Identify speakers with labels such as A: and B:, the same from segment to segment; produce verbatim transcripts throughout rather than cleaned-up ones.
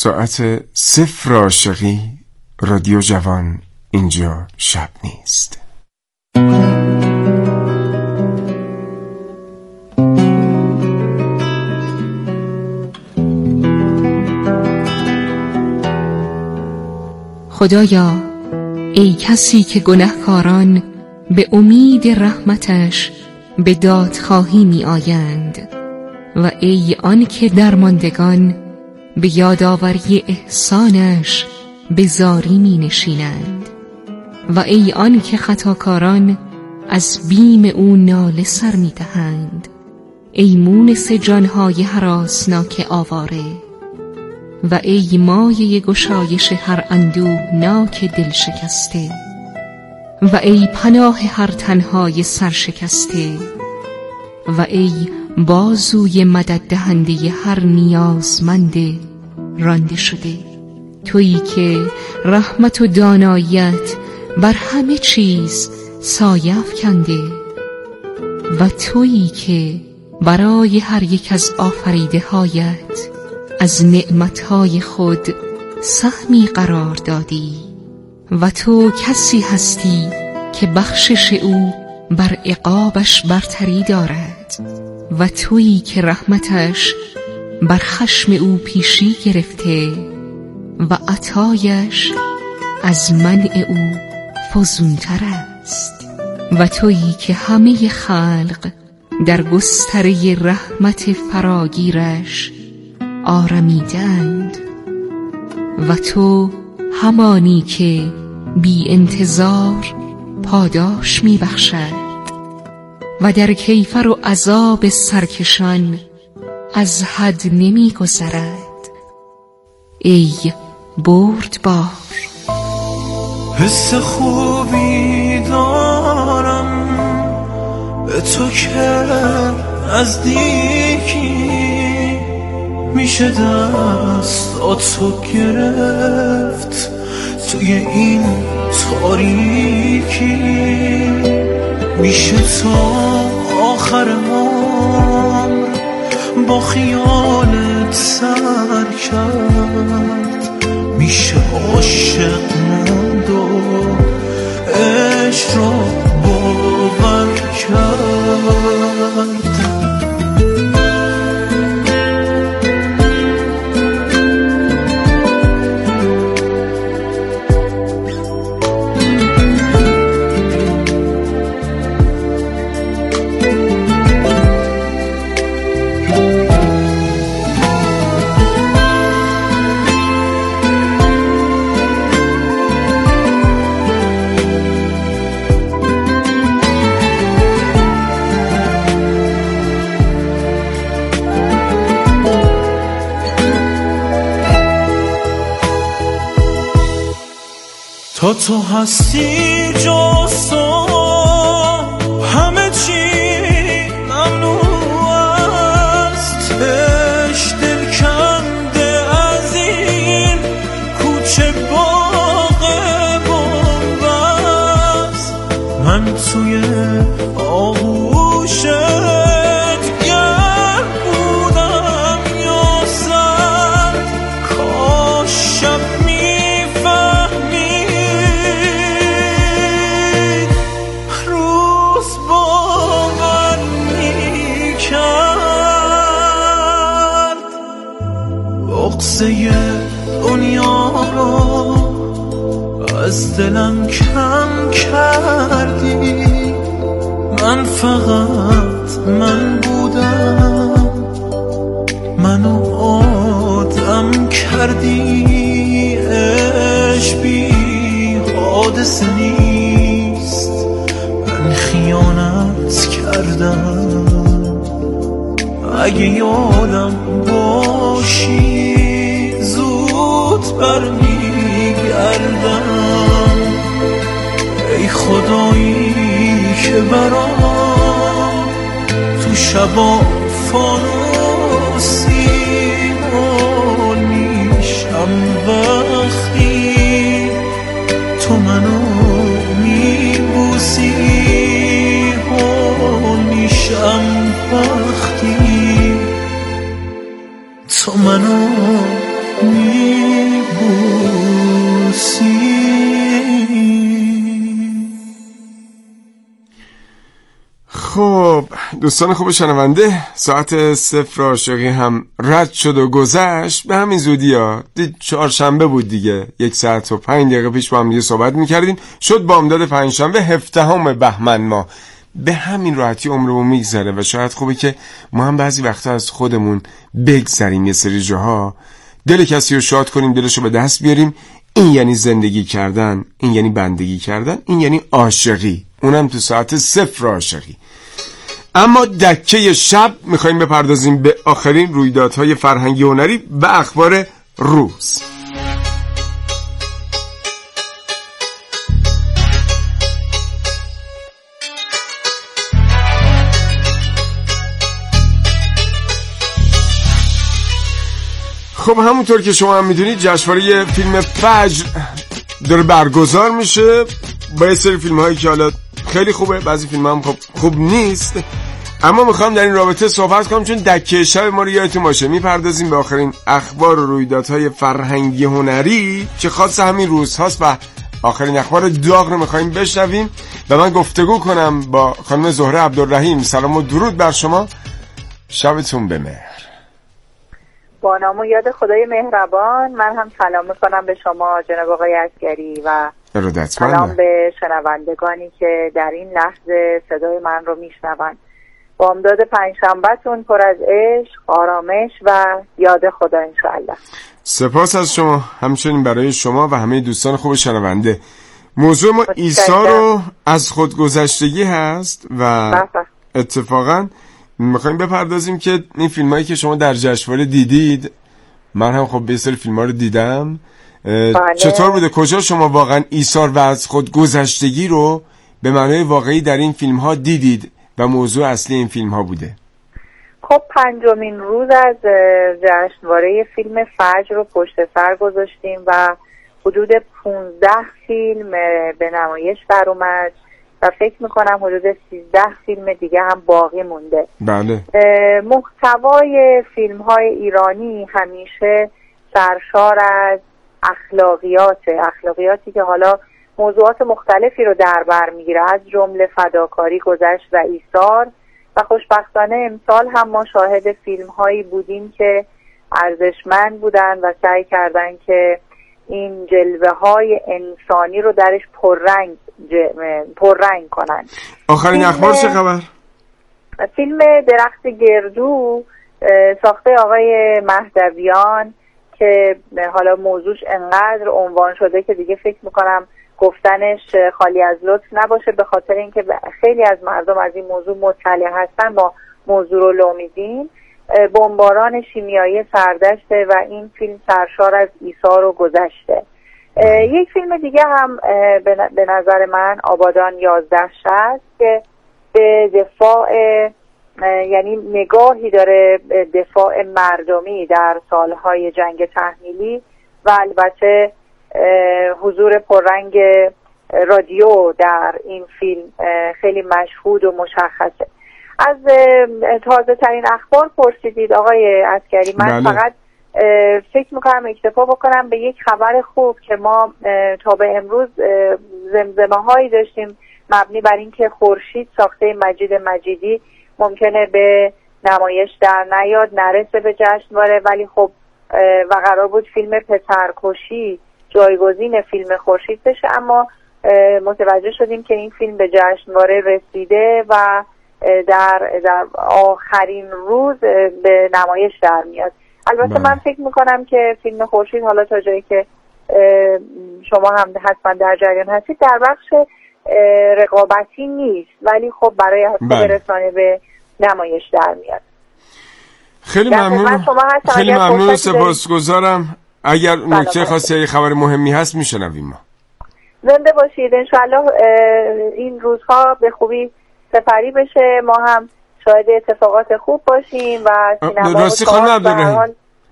A: ساعت صفر عاشقی، رادیو جوان، اینجا شب نیست.
B: خدایا، ای کسی که گنهکاران به امید رحمتش به دادخواهی می آیند و ای آن که درماندگان به یادآوری احسانش به زاری می نشینند و ای آن که خطاکاران از بیم او ناله سر می دهند، ای مونس جانهای هراسناک آواره و ای مایه گشایش هر اندوهناک دل شکسته و ای پناه هر تنهای سرشکسته و ای بازوی مدد دهنده هر نیازمند رانده شده، تویی که رحمت و داناییت بر همه چیز سایه افکنده و تویی که برای هر یک از آفریده هایت از نعمتهای خود سهمی قرار دادی و تو کسی هستی که بخشش او بر عقابش برتری دارد و تویی که رحمتش بر خشم او پیشی گرفته و عطایش از منع او فزونتر است و تویی که همه خلق در گستره رحمت فراگیرش آرمیدند و تو همانی که بی انتظار پاداش می بخشد و در کیفر و عذاب سرکشان از حد نمی گذرد. ای بردبار،
C: حس خوبی دارم به تو که نزدیکی، میشه دستاتو گرفت توی این تاریکی، میشه تا آخر عمر با خیالت سر کرد، میشه عاشق موند و عشق رو باور کرد. تا تو هستی جز تو همه چی ممنوع است، عشق دل کنده از این کوچه باغ بنبست، من توی آغوشت گرم بودم یا سرد، کاش شب بغضه دنیا رو از دلم کم کردی، من فقط من بودم، منو آدم کردی، عشق بی حادثه نیست، من خیانت کردم، اگه یادم باشی زود برمیگردم. ای خدایی که برام تو شبا فانوسی مول میشم وقتی تو منو میبوسی، مول میشم وقتی تو منو می
A: خب دوستان خوب شنونده، ساعت صفر عاشقی هم رد شد و گذشت به همین زودی ها. دید چهارشنبه بود دیگه، یک ساعت و پنج دقیقه پیش با هم دیگه صحبت میکردیم، شد بامداد پنجشنبه هفدهم بهمن ماه. به همین راحتی عمرمون میگذره و شاید خوبه که ما هم بعضی وقتا از خودمون بگذریم، یه سری جاها دل کسی رو شاد کنیم، دلشو به دست بیاریم. این یعنی زندگی کردن، این یعنی بندگی کردن، این یعنی عاشقی، اونم تو ساعت صفر عاشقی. اما دکه شب میخواییم بپردازیم به آخرین رویدادهای فرهنگی هنری و اخبار روز. خب همونطور که شما هم میدونید جشنواره فیلم فجر داره برگزار میشه با یه سری فیلم هایی که حالا خیلی خوبه، بعضی فیلم هم خب خوب نیست، اما میخوام در این رابطه صحبت کنم چون دکه شب ما رو یادتون باشه میپردازیم به آخرین اخبار و رویدادهای فرهنگی هنری که خاص همین روز هاست و آخرین اخبار داغ رو میخواییم بشنویم و من گفتگو کنم با خانم زهره عبدالرحیم. سلام و درود بر شما، شبتون بخیر.
D: با نام و یاد خدای مهربان من هم سلام میکنم به شما جناب آقای عسگری و سلام به شنوندگانی که در این لحظه صدای من رو میشنون. بامداد پنجشنبهتون پر از عشق، آرامش و یاد خدا انشاءالله.
A: سپاس از شما، همچنین برای شما و همه دوستان خوب شنونده. موضوع ما عیسی رو از خودگذشتگی هست و اتفاقاً میخوایم بپردازیم که این فیلم هایی که شما در جشنواره دیدید، من هم خب به سری فیلم ها رو دیدم، بله. چطور بوده؟ کجا شما واقعا ایثار و از خود گذشتگی رو به معنای واقعی در این فیلم ها دیدید و موضوع اصلی این فیلم ها بوده؟
D: خب پنجمین روز از جشنواره فیلم فجر رو پشت سر گذاشتیم و حدود پونزده فیلم به نمایش در اومد و فکر میکنم حدود سیزده فیلم دیگه هم باقی مونده.
A: بله.
D: محتوای فیلم های ایرانی همیشه سرشار از اخلاقیات اخلاقیاتی که حالا موضوعات مختلفی رو در بر میگیره، از جمله فداکاری، گذشت و ایثار. و خوشبختانه امسال هم ما شاهد فیلم هایی بودیم که ارزشمند بودن و سعی کردن که این جلوه های انسانی رو درش پررنگ پررنگ کنن.
A: آخرین اخبار چه خبر؟
D: فیلم درخت گردو ساخته آقای مهدویان که حالا موضوعش انقدر عنوان شده که دیگه فکر میکنم گفتنش خالی از لطف نباشه، به خاطر اینکه خیلی از مردم از این موضوع مطلع هستن. ما موضوع رو لو میدیم. بمباران شیمیایی سردشته و این فیلم سرشار از ایثار و گذشته. یک فیلم دیگه هم به نظر من آبادان یازده شصت که به دفاع، یعنی نگاهی داره دفاع مردمی در سالهای جنگ تحمیلی و البته حضور پررنگ رادیو در این فیلم خیلی مشهود و مشخصه. از تازه ترین اخبار پرسیدید آقای عسگری. من بله. فقط فکر میکنم اکتفا بکنم به یک خبر خوب که ما تا به امروز زمزمه هایی داشتیم مبنی بر اینکه خورشید ساخته مجید مجیدی ممکنه به نمایش در نیاد، نرسه به جشنواره، ولی خب و قرار بود فیلم پسرکشی جایگزین فیلم خورشید بشه، اما متوجه شدیم که این فیلم به جشنواره رسیده و در در آخرین روز به نمایش در میاد. البته بله. من فکر میکنم که فیلم خورشید حالا تا جایی که شما هم حتما در جریان هستید در بخش رقابتی نیست، ولی خب برای حساب رسانه به نمایش در میاد.
A: خیلی ممنون، خیلی ممنون، سپاسگزارم. اگر نکته خاصی خبر مهمی هست میشنویم. ما
D: زنده باشید، انشاءالله این روزها به خوبی سپری بشه، ما هم شاید اتفاقات خوب باشیم و سینما
A: راستی خانم عبدالرحیم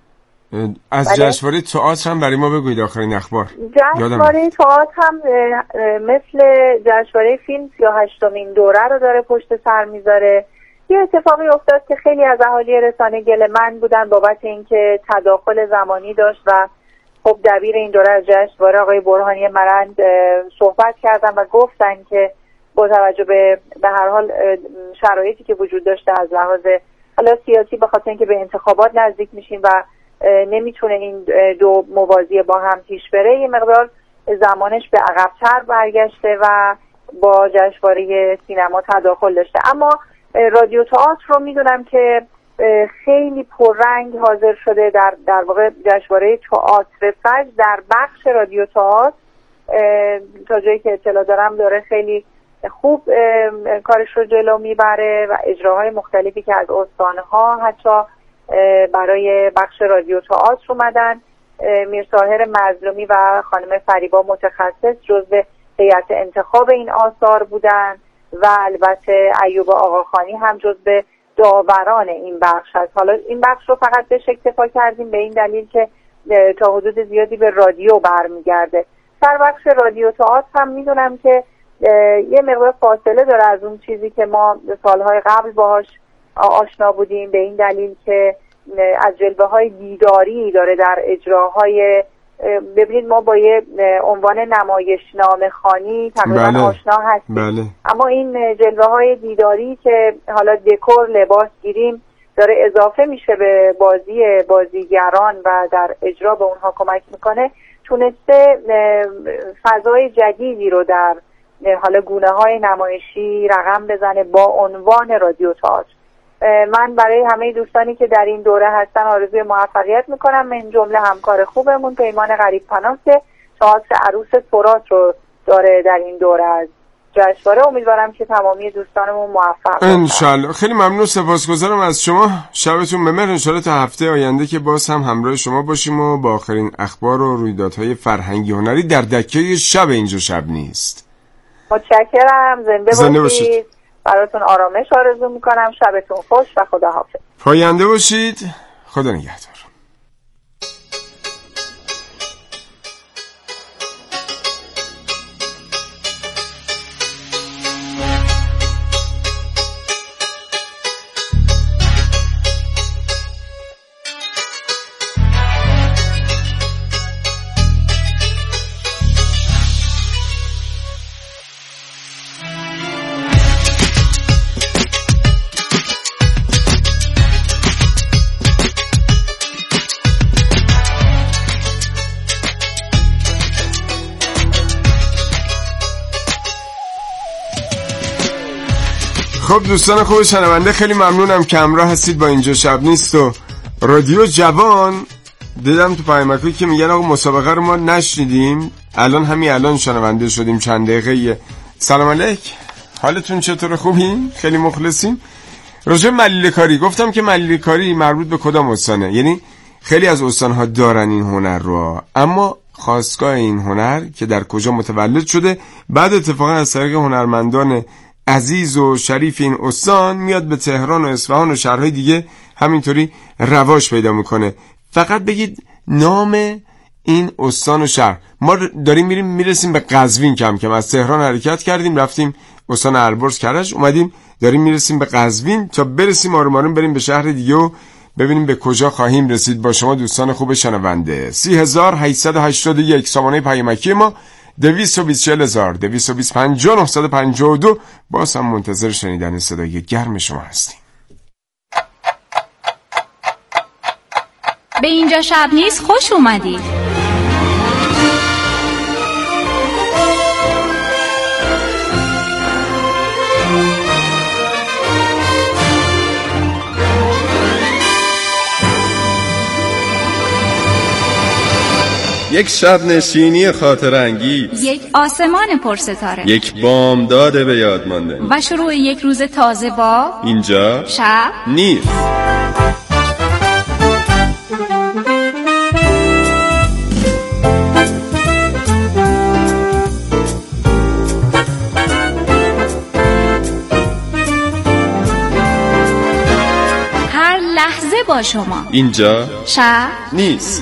A: از جشنواره تئاتر هم برای ما بگوید آخرین اخبار.
D: جشنواره تئاتر هم مثل جشنواره فیلم سی و هشتمین دوره رو داره پشت سر میذاره. یه اتفاقی افتاد که خیلی از اهالی رسانه گله‌مند بودن بابت اینکه تداخل زمانی داشت و خب دبیر این دوره از جشنواره آقای برهانی مرند صحبت کردن و گفتن که با توجه به به هر حال شرایطی که وجود داشته از لحاظ حالا سیاسی، به خاطر اینکه به انتخابات نزدیک میشیم و نمیتونه این دو موازی با هم پیش بره، یه مقدار زمانش به عقب‌تر برگشته و با جشنواره سینما تداخل داشته. اما رادیو تئاتر رو میدونم که خیلی پررنگ حاضر شده در در واقع جشنواره تئاتر فجر در بخش رادیو تئاتر، تا جایی که اطلاع دارم داره خیلی خوب کارش رو جلو میبره و اجراهای مختلفی که از استانها حتی برای بخش رادیو تئاتر اومدن. میرطاهر مظلومی و خانم فریبا متخصص جزو هیئت انتخاب این آثار بودن و البته ایوب آقاخانی هم جزو داوران این بخش هست. حالا این بخش رو فقط بهش اکتفا کردیم به این دلیل که تا حدود زیادی به رادیو برمیگرده. در بخش رادیو تئاتر هم میدونم که یه مقدار فاصله داره از اون چیزی که ما سالهای قبل باهاش آشنا بودیم، به این دلیل که از جلوه های دیداری داره در اجراهای. ببینید ما با یه عنوان نمایشنامه خوانی تقریبا
A: بله.
D: آشنا هستیم،
A: بله.
D: اما این جلوه های دیداری که حالا دکور لباس گیریم داره اضافه میشه به بازی بازیگران و در اجرا به اونها کمک میکنه، تونسته فضای جدیدی رو در حالا گونه های نمایشی رقم بزنه با عنوان رادیو تئاتر. من برای همه دوستانی که در این دوره هستن آرزوی موفقیت میکنم، من جمله همکار خوبمون پیمان غریب پناه که تئاتر عروس فرات رو داره در این دوره از جشنواره. امیدوارم که تمامی دوستانمون موفق باشن
A: انشالله. خیلی ممنون، سپاسگزارم از شما. شبتون بخیر. انشالله تا هفته آینده که باز هم همراه شما باشیم و با آخرین اخبار و رویدادهای فرهنگی هنری در دکه شب اینجا شب نیست.
D: متشکرم. زنده,
A: زنده
D: باشید. باشید. براتون آرامش آرزو میکنم. شبتون خوش و خداحافظ.
A: پاینده باشید. خدا نگهدار. خب دوستان خوب شنونده، خیلی ممنونم که همراه هستید با اینجا شب نیست و رادیو جوان. دیدم تو پیامکی که میگن آقا مسابقه رو ما نشنیدیم، الان همین الان شنونده شدیم چند دقیقه. سلام علیک، حالتون چطور؟ خوبین؟ خیلی مخلصیم. راجع ملیله کاری گفتم که ملیله کاری مربوط به کدام استانه؟ یعنی خیلی از استانها دارن این هنر رو، اما خاستگاه این هنر که در کجا متولد شده بعد اتفاقا از طریق هنرمندان عزیز و شریف این استان میاد به تهران و اصفهان و شهرهای دیگه همینطوری رواج پیدا میکنه. فقط بگید نام این استان و شهر. ما داریم میریم میرسیم به قزوین، کم کم از تهران حرکت کردیم رفتیم استان البرز کرج، اومدیم داریم میرسیم به قزوین تا برسیم آروم آروم بریم به شهر دیگه و ببینیم به کجا خواهیم رسید. با شما دوستان خوب شنونده. سی هزار هشتصد و هشتاد و یک سامانه پیامکی ما دویست و بیست چهل هزار دویست و بیست پنجاه نهصد و پنجاه و دو. باز هم منتظر شنیدن صدای گرم شما هستیم.
E: به اینجا شب نیست خوش اومدید.
F: یک شب نشینی خاطر انگیز،
E: یک آسمان پرستاره،
F: یک بامداد به یاد ماندنی
E: و شروع یک روز تازه با
F: اینجا
E: شب
F: نیست.
E: هر لحظه با شما
F: اینجا
E: شب
F: نیست.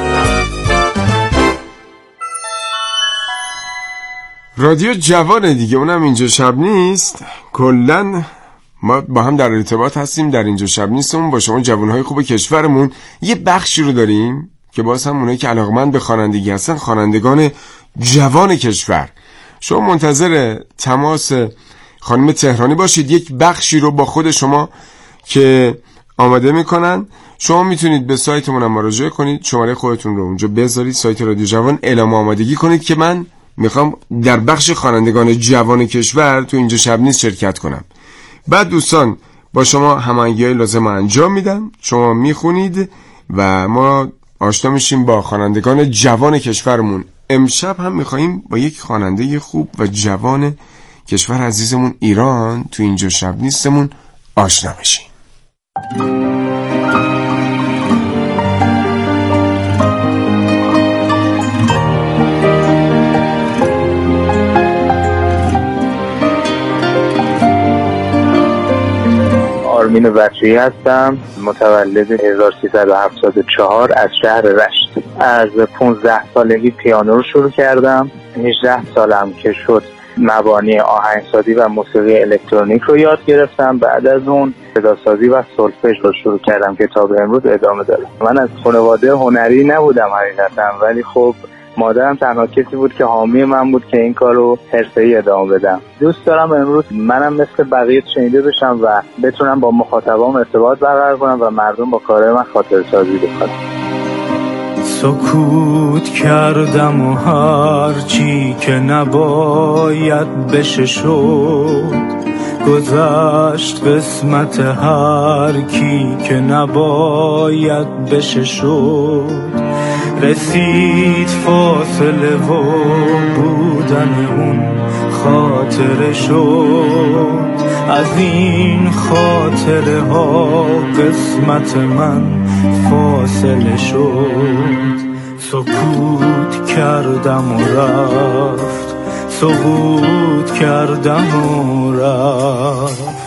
A: رادیو جوان دیگه، اونم اینجا شب نیست. کلن ما با هم در ارتباط هستیم در اینجا شب نیستمون با شما جوانهای خوب کشورمون. یه بخشی رو داریم که باز هم اونایی که علاقمند به خوانندگی هستن، خوانندگان جوان کشور. شما منتظر تماس خانم تهرانی باشید، یک بخشی رو با خود شما که آماده میکنن. شما میتونید به سایتمون هم مراجعه کنید، شماره خودتون رو اونجا بذارید، سایت رادیو جوان، اعلام آمادگی کنید که من میخوام در بخش خوانندگان جوان کشور تو اینجا شب نیست شرکت کنم. بعد دوستان با شما هماهنگی‌های لازم انجام میدم، شما میخونید و ما آشنا میشیم با خوانندگان جوان کشورمون. امشب هم میخواییم با یک خواننده خوب و جوان کشور عزیزمون ایران تو اینجا شب نیستمون آشنا بشیم.
G: آرمین وطری هستم، متولد هزار و سیصد و هفتاد و چهار از شهر رشت. از پانزده سالگی پیانو رو شروع کردم. هجده سالم که شد مبانی آهنگسازی و موسیقی الکترونیک رو یاد گرفتم. بعد از اون صداسازی و سولفژ رو شروع کردم که تا به امروز ادامه داره. من از خانواده هنری نبودم حقیقتا، ولی خب مادرم تنها کسی بود که حامی من بود که این کار رو حرفه‌ای ادامه بدم. دوست دارم امروز منم مثل بقیه شنیده بشم و بتونم با مخاطبام ارتباط برقرار کنم و مردم با کارهای من خاطرسازی بکنن.
C: سکوت کردم و هر چی که نباید بشه شد، گذشت قسمت هر کی که نباید بشه شد. رسید فاصله و بودن اون خاطره شد. از این خاطره ها قسمت من فاصله شد. سکوت کردم و رفت، سکوت کردم و رفت.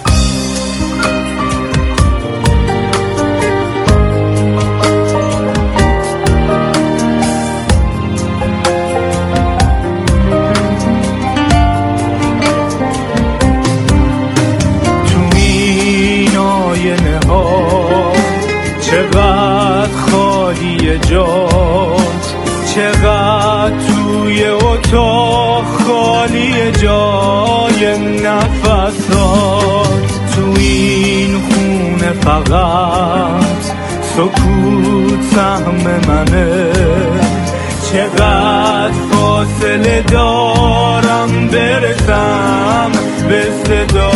C: چقدر خالی جات، چقدر توی اتاق خالی جای نفسات. تو این خونه فقط سکوت سهم منه. چقدر فاصله دارم برسم به صدا.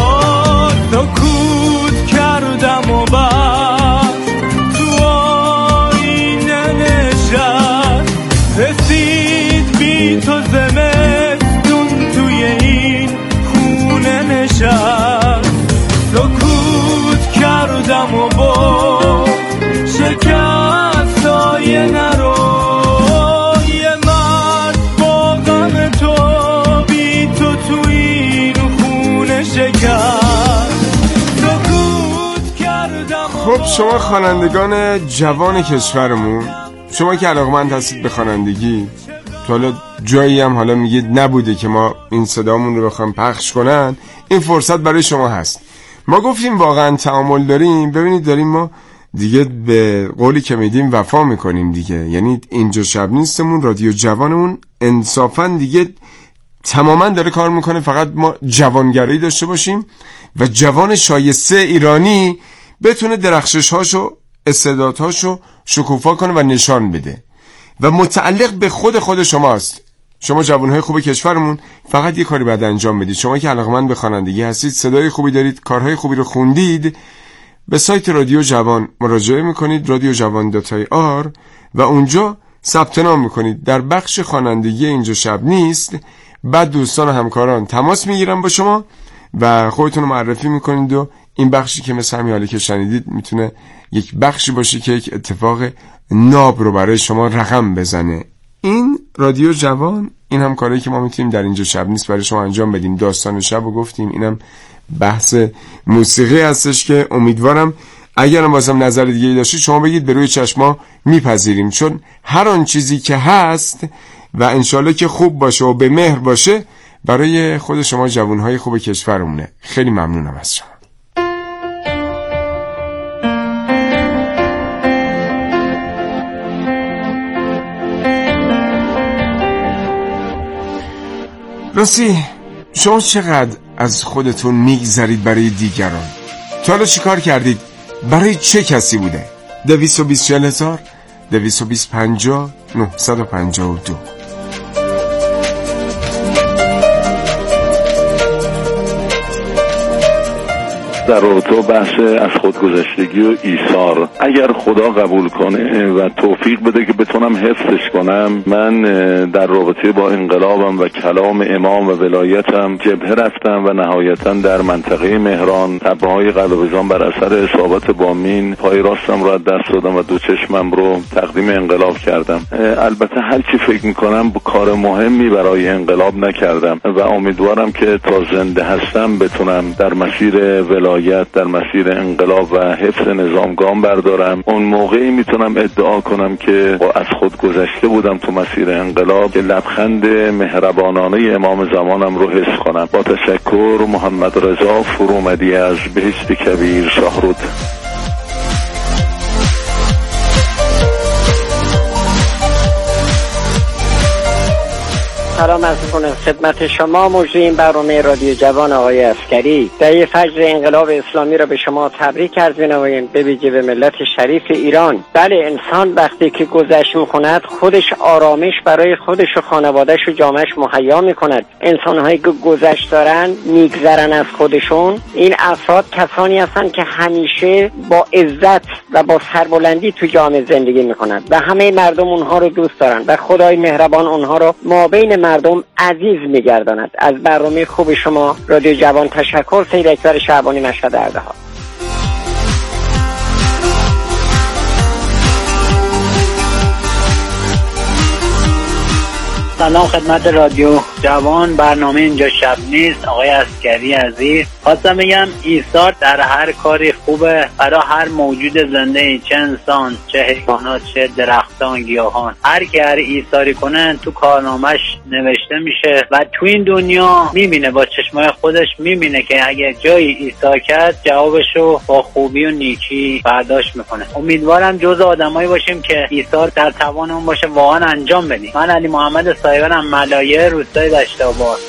C: سکوت کردم و بعد تو آینه نشست. رسید بی تو زمستون توی این خونه نشست. سکوت کردم و با شکست های نرو. یه مرد با غم تو بی تو تو این خونه شکست.
A: خب شما خوانندگان جوان کشورمون، شما که علاقمند هستید به خوانندگی، تو حالا جایی هم حالا میگید نبوده که ما این صدامون رو بخوام پخش کنن، این فرصت برای شما هست. ما گفتیم واقعا تعامل داریم. ببینید داریم ما دیگه به قولی که میدیم وفا میکنیم دیگه. یعنی اینجا شب نیستمون، رادیو جوانمون انصافا دیگه تماما داره کار میکنه. فقط ما جوانگرایی داشته باشیم و جوان شایسته ایرانی بتونه درخشش‌هاشو، استعدادهاشو شکوفا کنه و نشان بده و متعلق به خود خود شماست. شما جوانهای خوب کشورمون فقط یه کاری باید انجام بدید. شما که علاقمند به خوانندگی هستید، صدای خوبی دارید، کارهای خوبی رو خوندید، به سایت رادیو جوان مراجعه میکنید، رادیو جوان دات آی آر، و اونجا ثبت نام میکنید در بخش خوانندگی اینجا شب نیست. بعد دوستان و همکاران تماس میگیرن با شما و خودتون رو معرفی میکنید و این بخشی که مثل همین حالی که شنیدید میتونه یک بخشی باشه که یک اتفاق ناب رو برای شما رقم بزنه. این رادیو جوان، این هم کاری که ما میتونیم در اینجا شب نیست برای شما انجام بدیم. داستان شب رو گفتیم، اینم بحث موسیقی هستش که امیدوارم اگرم بازم نظر دیگه داشتید شما بگید، به روی چشما میپذیریم، چون هر آن چیزی که هست و انشالله که خوب باشه و به مهر باشه برای خود شما جوانهای خوب کشورمونه. خیلی ممنونم از شما. راستی شما چقدر از خودتون میگذرید برای دیگران؟ تا حالا چی کار کردید؟ برای چه کسی بوده؟ دویست و بیست چهل هزار دویست و بیست پنجاه نهصد و پنجاه و دو.
H: در رابطه بحث از خودگذشتگی و ایثار، اگر خدا قبول کنه و توفیق بده که بتونم حفظش کنم، من در رابطه با انقلابم و کلام امام و ولایتم جبهه رفتم و نهایتا در منطقه مهران تپه‌های قلعه‌زان بر اثر اصابت با مین پای راستم رو از دست دادم و دو چشمم رو تقدیم انقلاب کردم. البته هر چی فکر میکنم کار مهمی برای انقلاب نکردم و امیدوارم که تا زنده هستم بتونم در مسیر ولایت در مسیر انقلاب و حفظ نظام گام بردارم. اون موقعی میتونم ادعا کنم که با از خود گذشته بودم تو مسیر انقلاب که لبخند مهربانانه امام زمانم رو حس کنم. با تشکر، محمد رضا فرومدی از بهشت کبیر، شاهرود.
I: سلام عرض می‌کنم خدمت شما. مجری این برنامه رادیو جوان آقای عسکری. دهه فجر انقلاب اسلامی را به شما تبریک عرض می‌نماییم، به ویژه به ملت شریف ایران. بله، انسان وقتی که گذشت می‌کند خودش آرامش برای خودش و خانواده‌اش و جامعه‌اش مهیا می‌کند. انسان‌هایی که گذشت دارن میگذرن از خودشون، این افراد کسانی هستند که همیشه با عزت و با سربلندی تو جامعه زندگی می‌کنند و همه مردم اونها رو دوست دارن و خدای مهربان اونها رو مابین مردم عزیز می‌گرداند. از برنامه خوب شما رادیو جوان تشکر. سید اکبر شعبانی، مشهد اردهان.
J: سلام خدمت رادیو جوان. برنامه اینجا شب نیست. آقای عسکری عزیز، خواستم بگم ایثار در هر کاری خوبه برای هر موجود زنده، چه انسان، چه حیوانات، چه درختان، گیاهان. هر کی هر ایثاری کنه تو کارنامه‌اش نوشته میشه و تو این دنیا میبینه، با چشمای خودش میبینه که اگه جایی ایثار کرد جوابشو با خوبی و نیکی برداشت میکنه. امیدوارم جز آدمایی باشیم که ایثار در توانمون باشه واقعا انجام بدیم. من علی محمد سایبرم، ملایه، روستای دشت‌آباد.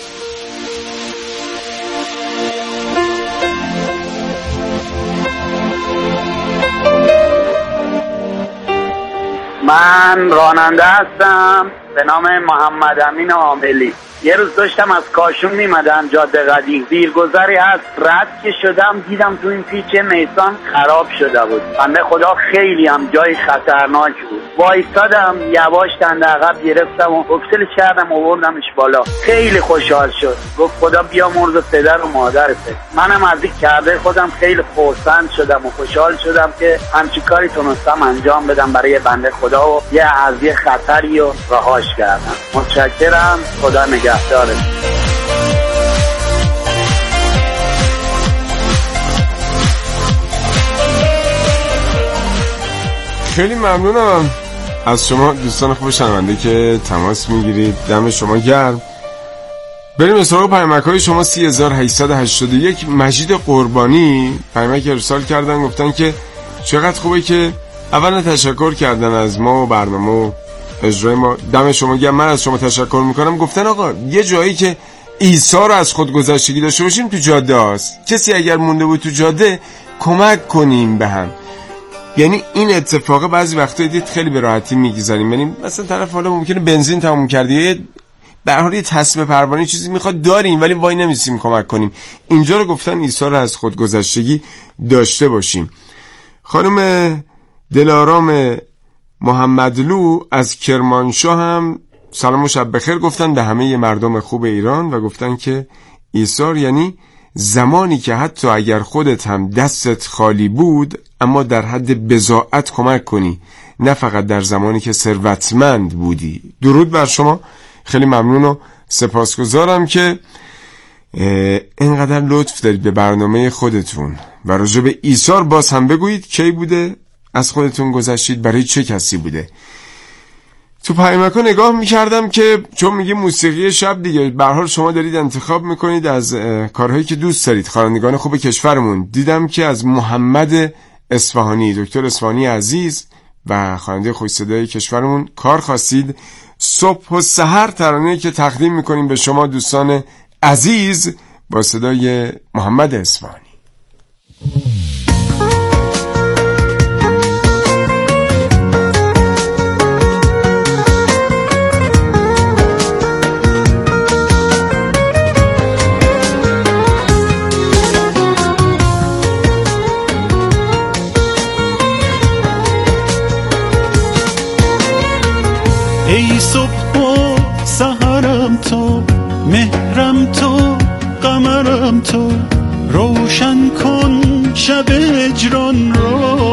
K: من راننده هستم به نام محمد امین عاملی. یه روز داشتم از کاشون میمدم جاده قدیم، زیرگذری هست، رد که شدم دیدم تو این پیچ نیسان خراب شده بود. بنده خدا خیلی هم جای خطرناک بود. وایستادم، یواش دنده عقب گرفتم و اکسل کردم آوردمش بالا. خیلی خوشحال شد، گفت خدا بیامرز پدر و مادرت. منم از این کرده خودم خیلی خرسند شدم و خوشحال شدم که همچین کاری تونستم انجام بدم برای بنده خدا و یه از یه خطری رو رهاش کردم. متشکرم، خدا نگهدارت.
A: خیلی ممنونم از شما دوستان خوب شنونده که تماس میگیرید. دم شما گرم. بریم به سراغ پیامک‌های شما. سه هزار و هشتصد و هشتاد و یک مجید قربانی پیامک ارسال کردن، گفتن که چقدر خوبه که اولا تشکر کردن از ما و برنامه و اجرای ما. دم شما گرم. من از شما تشکر میکنم. گفتن آقا یه جایی که ایثار رو از خودگذشتگی داشته باشیم تو جاده هست. کسی اگر مونده بود تو جاده کمک کنیم به هم. یعنی این اتفاقه بعضی وقتا دید خیلی به راحتی میگذاریم. یعنی مثلا طرف حالا ممکنه بنزین تموم کرده، یه به هر حال یه تصمیم پروانه چیزی میخواد داریم ولی وای نمیسیم کمک کنیم. اینجا رو گفتن ایثار رو از خودگذشتگی داشته باشیم. خانم دلارام محمدلو از کرمانشاه هم سلام و شب بخیر گفتن به همه مردم خوب ایران و گفتن که ایثار یعنی زمانی که حتی اگر خودت هم دستت خالی بود اما در حد بضاعت کمک کنی، نه فقط در زمانی که ثروتمند بودی. درود بر شما. خیلی ممنون و سپاسگزارم که اینقدر لطف دارید به برنامه خودتون و راجع به ایثار باز هم بگویید کی بوده از خودتون گذشتید، برای چه کسی بوده. تو پیامک‌ها نگاه می‌کردم که چون میگه موسیقی شب دیگه، به هر حال شما دارید انتخاب می‌کنید از کارهایی که دوست دارید، خوانندگان خوب کشورمون. دیدم که از محمد اصفهانی، دکتر اصفهانی عزیز و خواننده خوش صدای کشورمون کار خواستید صبح و سحر ترانه‌ای که تقدیم میکنیم به شما دوستان عزیز با صدای محمد اصفهانی.
C: ای صبح و سحرم تو، مهرم تو، قمرم تو، روشن کن شب هجران را.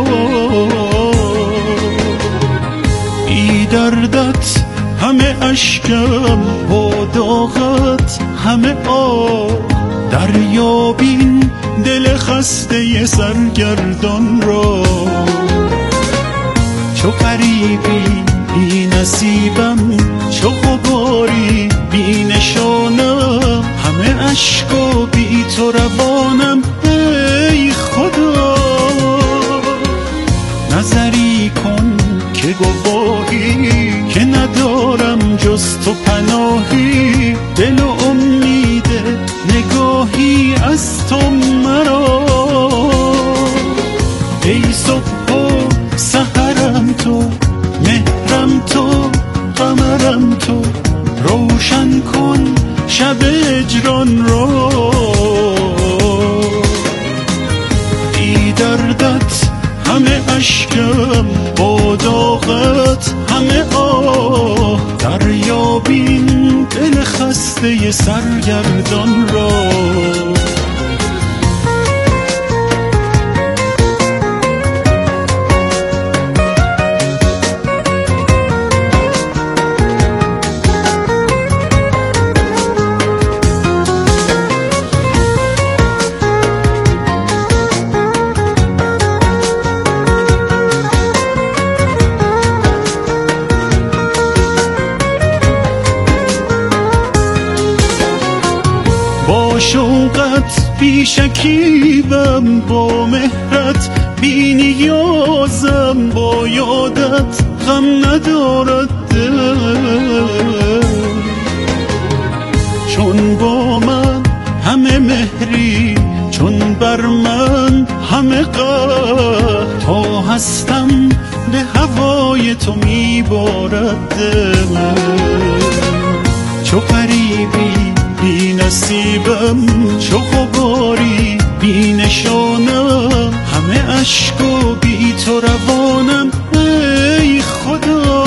C: بی دردت همه اشکم و داغت همه آه، دریابین دل خسته سرگردان را. چو غریبی بی نصیبم، چو غباری بی نشانم، همه عشق و بی تو روانم. ای خدا نظری کن که گواهی که ندارم جز تو پناهی، دل و امید نگاهی از تو مرا. ای صبح و سحرم تو، مهرم تو، قمرم تو، روشن کن شب هجران را. بی دردت همه اشکم، با داغت همه آه، دریابین دل خسته سرگردان را. با شوقت بی شکیبم، با مهرت بی نیازم، با یادت غم ندارد دل. چون با من همه مهری، چون بر من همه قهر، تا هستم به هوای تو میبارد دل. چو غریبی بی نصیبم، چو غباری بی نشانم، همه عشق و بی تو روانم. ای خدا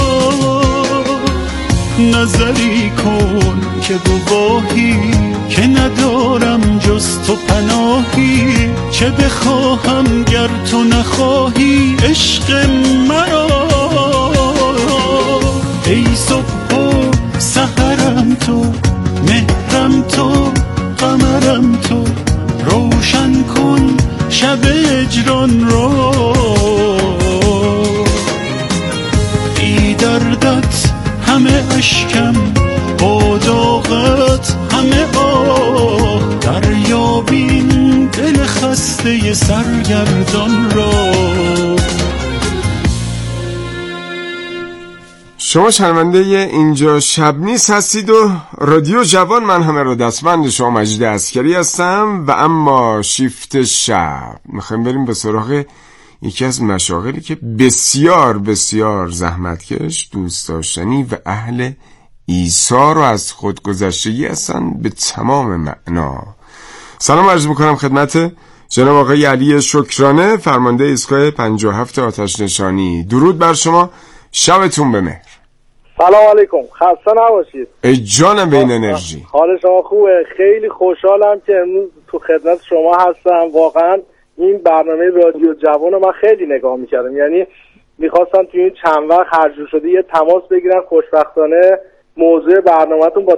C: نظری کن که گواهی که ندارم جز تو پناهی، چه بخواهم گر تو نخواهی عشق مرا. ای صبح و سحرم تو، مهرم تو، قمرم تو، روشن کن شب هجران را. بی دردت همه اشکم، با داغت همه آه، دریابین دل خسته سرگردان را.
A: شما شنونده اینجا شب نیست هستید و رادیو جوان. من همه رو دستمند شما مجید عسکری هستم و اما شیفت شب میخوایم بریم به سراغ یکی از مشاغلی که بسیار بسیار زحمتکش، دوست داشتنی و اهل ایثار و از خودگذشتگی هستن به تمام معنا. سلام عرض میکنم خدمت جناب آقای علی شکرانه، فرمانده ایستگاه پنجاه و هفت آتش نشانی. درود بر شما، شبتون بمهر.
L: سلام علیکم، خسته نباشید.
A: ای جانم بین انرژی.
L: حال شما خوبه؟ خیلی خوشحالم که امروز تو خدمت شما هستم. واقعا این برنامه رادیو جوان رو من خیلی نگاه میکردم، یعنی میخواستم تو این چند وقت هر جور شده یه تماس بگیرم. خوشبختانه موضوع برنامه‌تون با